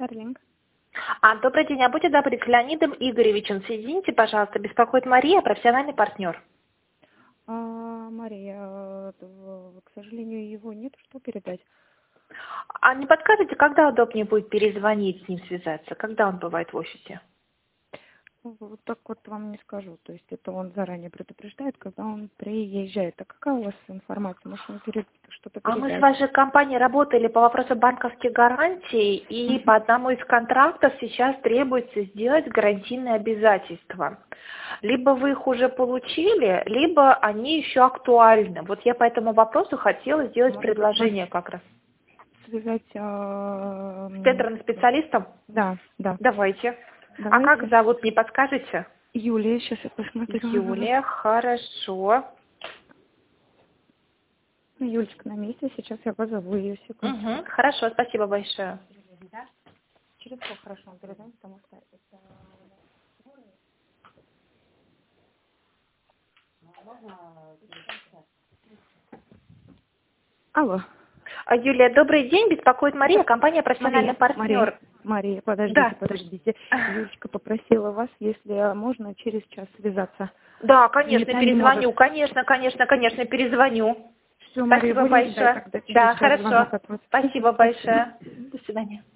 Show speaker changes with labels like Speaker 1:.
Speaker 1: Старлинг.
Speaker 2: Добрый день, будьте добры, с Леонидом Игоревичем соедините, пожалуйста, беспокоит Мария, профессиональный партнер.
Speaker 1: Мария, к сожалению, его нет, что передать?
Speaker 2: Не подскажете, когда удобнее будет перезвонить, с ним связаться? Когда он бывает в офисе?
Speaker 1: Вот так вот вам не скажу. То есть это он заранее предупреждает, когда он приезжает. А какая у вас информация? Может, он что-то передать?
Speaker 2: Мы с вашей компанией работали по вопросу банковских гарантий, и по одному из контрактов сейчас требуется сделать гарантийные обязательства. Либо вы их уже получили, либо они еще актуальны. Вот я по этому вопросу хотела сделать предложение как раз.
Speaker 1: Связать
Speaker 2: с тендерным специалистом?
Speaker 1: Да.
Speaker 2: Давайте. А как зовут, не подскажете?
Speaker 1: Юлия, сейчас я посмотрю.
Speaker 2: Юлия, хорошо.
Speaker 1: Юлечка на месте, сейчас я позову ее, секунду.
Speaker 2: Хорошо, спасибо большое.
Speaker 1: Через сколько хорошо он перезвонит, потому что это... Алло.
Speaker 2: Юлия, добрый день, беспокоит Мария, компания «Профессиональный партнер».
Speaker 1: Мария, подождите. Юлечка попросила вас, если можно, через час связаться.
Speaker 2: Да, конечно, перезвоню. Конечно, перезвоню.
Speaker 1: Все, Мария,
Speaker 2: спасибо большое. Да, хорошо. Спасибо большое. До свидания.